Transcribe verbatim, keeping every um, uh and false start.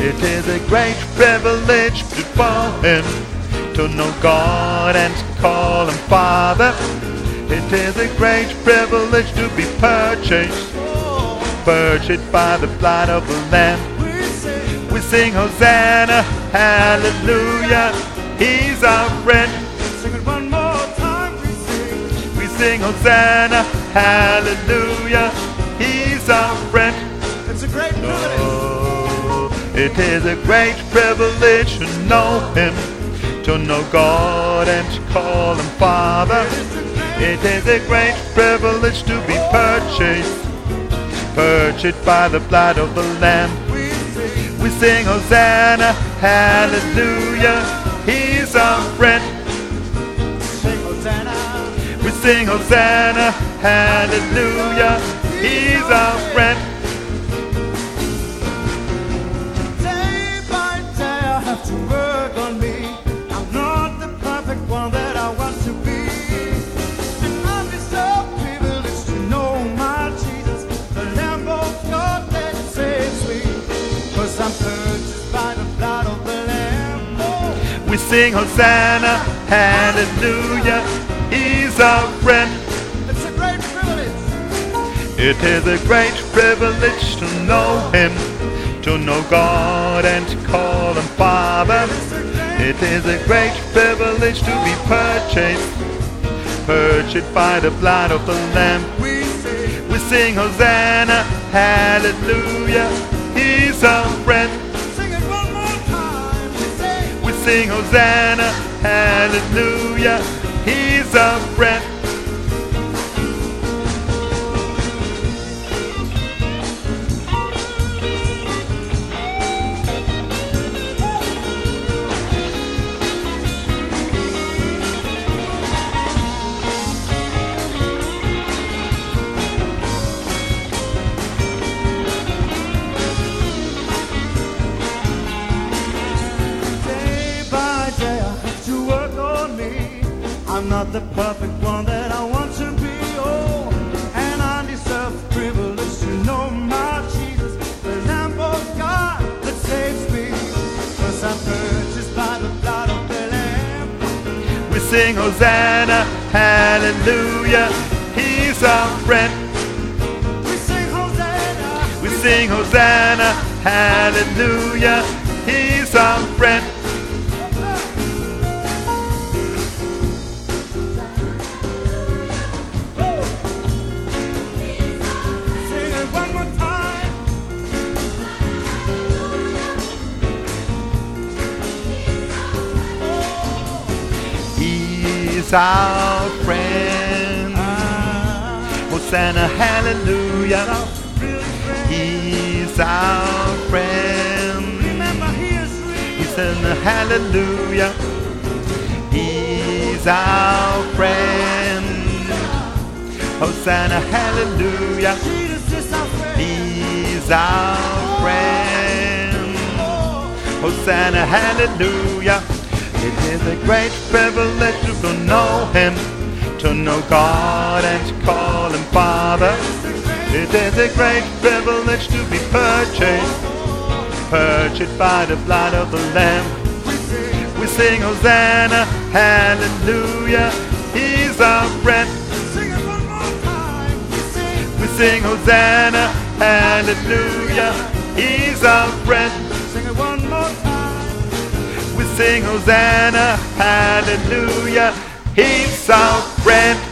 It is a great privilege before Him to know God and to call Him Father. It is a great privilege to be purchased, purchased by the blood of the Lamb. We sing Hosanna, hallelujah, He's our friend. Sing it one more time, we sing. We sing Hosanna, hallelujah, He's our friend. It's a great privilege. Oh, it is a great privilege to know Him, to know God and to call Him Father. It is a great privilege to be purchased, purchased by the blood of the Lamb. We sing Hosanna, hallelujah, He's our friend. Sing Hosanna. We sing Hosanna, hallelujah, He's our friend. Day by day I have to work on me. I'm not the perfect one that I want to be. And I'm so privileged to know my Jesus, the Lamb of God that saves me. Cause I'm purchased by the blood of the Lamb. Oh. We sing Hosanna, hallelujah, He's our friend. It's a great privilege. It is a great privilege to know Him, to know God and to call Him Father. It is a great privilege to be purchased, purchased by the blood of the Lamb. We sing. We sing Hosanna, hallelujah, He's our friend. Sing it one more time. We sing. We sing Hosanna, hallelujah, He's our friend. Day by day I have to work on me. I'm not the perfect one that I want to be. Oh, and I deserve the privilege to know my Jesus, the Lamb of God that saves me. Cause I'm purchased by the blood of the Lamb. We sing Hosanna, hallelujah, He's our friend. We sing Hosanna. We sing Hosanna, hallelujah, He's our friend. Sing it one more time. He's our friend. Hosanna, hallelujah, He's our friend. Remember, He is real. He's in the hallelujah, He's our friend. Hosanna, hallelujah, Jesus is our friend. He's our friend. Hosanna, hallelujah. It is a great privilege to know Him, to know God and to call Him Father. It is a great privilege to be purchased, purchased by the blood of the Lamb. We sing Hosanna, hallelujah, He's our friend. Sing it one more time. We sing. We sing Hosanna, hallelujah, He's our friend. Sing it one more time. We sing Hosanna, hallelujah, He's our friend.